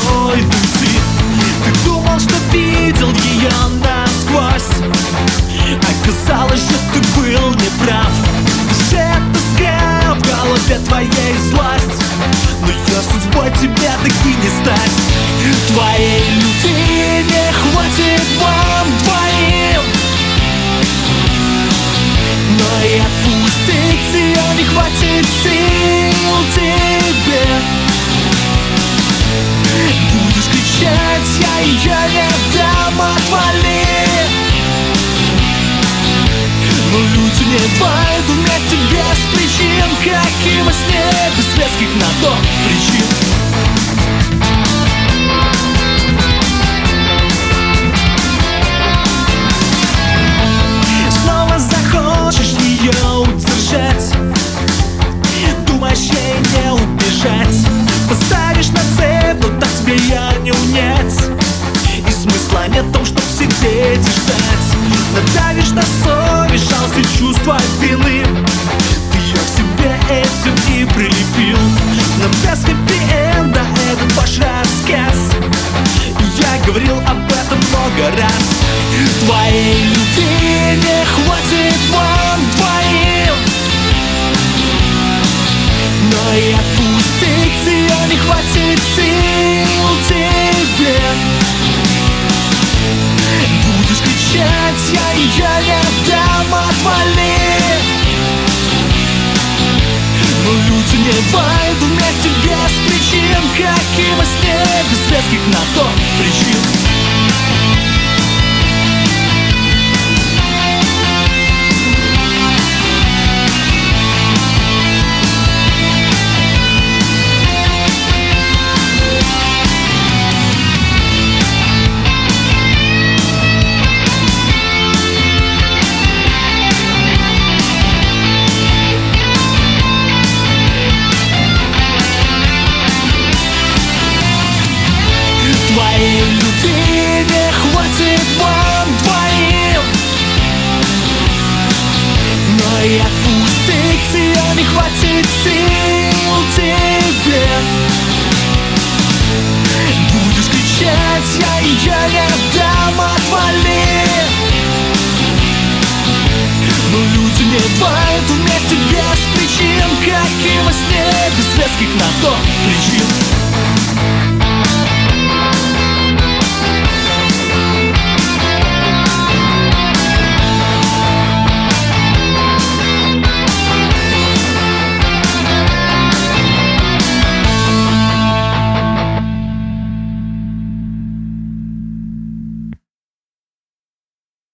тобой уйти. Ты думал, что видел ее насквозь, оказалось, что ты был неправ. Уже тоска в голове твоей злость, но ее судьбой тебе таки не стать. Твоей любви не хватит вам двоим, но и отпустить ее не хватит сил тебе. Будешь кричать, я ее не дам, отвали. Но люди не бывают вместе без причин, как и во сне, без веских на то причин. Снова захочешь ее удержать, думаешь ей не убежать. Посадишь на цепь, но так тебе я не унять. И смысла нет в том, чтоб сидеть и ждать. Надавишь на совесть, жалости, чувства вины. Ты ее к себе этим и прилепил. Но без хэппи-энда это ваш рассказ. Я говорил об этом много раз. Твоей любви не хватит вам двоим, но и отпустить ее не хватит сил тебе. Будешь кричать, я ее не дам, отвали. Но люди не бывают вместе без причин, как и во сне, без веских на то причин. Твоей любви не хватит вам двоим, но и отпустить ее не хватит сил тебе. Будешь кричать, я ее не дам, отвали. Но люди не бывают вместе без причин, как и во сне, без веских на то причин.